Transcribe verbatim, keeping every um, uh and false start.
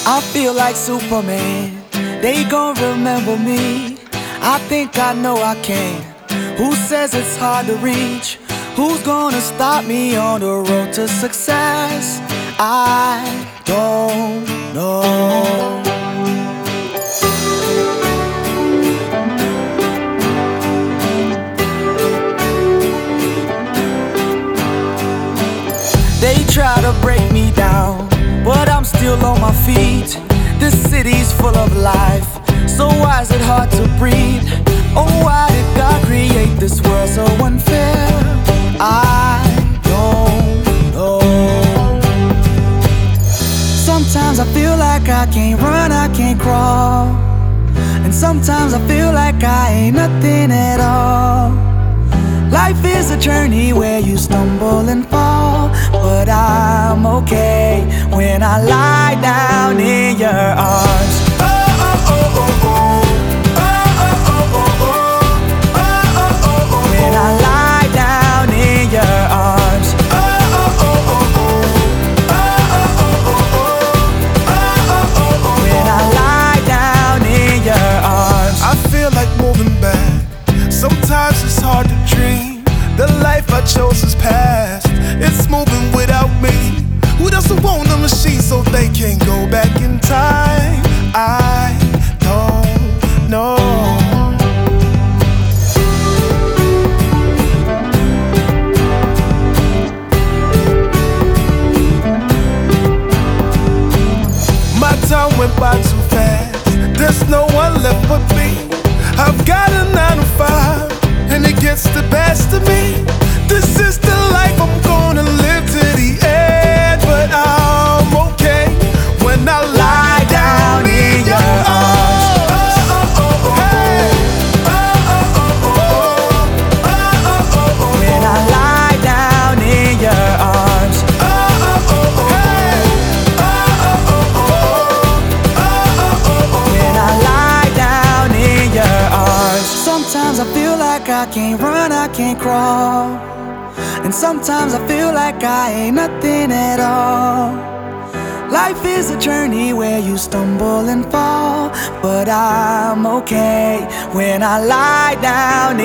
I feel like Superman, they gon' remember me. I think I know I can. Who says it's hard to reach? Who's gonna stop me on the road to success? I don't know. They try to break me down, but I'm still on my feet. This city's full of life, so why is it hard to breathe? Oh, why did God create this world so unfair? I don't know. Sometimes I feel like I can't run, I can't crawl, and sometimes I feel like I ain't nothing at all. Life is a journey where you stumble and fall, but I'm okay when I lie down in your arms. Oh, oh, oh, oh, oh. Oh, oh, oh, oh, oh. Oh, oh, oh, oh. When I lie down in your arms. Oh, oh, oh, oh, oh. Oh, oh, oh, oh, oh. Oh, oh, oh, oh. When I lie down in your arms. I feel like moving back. Sometimes it's hard to dream. The life I chose is past. It's moving without me. Who doesn't want a machine so they can go back in time? I don't know. My time went by too fast. There's no one left but me. I've got a nine to five, and it gets the best of me. This is the life I'm gonna live to the end, but I'm okay when I lie down in your arms. Oh, oh, oh, oh, hey. Oh, oh, oh, oh, oh. Oh, oh, oh, oh. When I lie down in your arms. Oh, oh, oh, oh, hey. Oh, oh, oh, oh, oh. Oh, oh, oh, oh. When I lie down in your arms. Sometimes I feel like I can't run, I can't crawl, and sometimes I feel like I ain't nothing at all. Life is a journey where you stumble and fall, but I'm okay when I lie down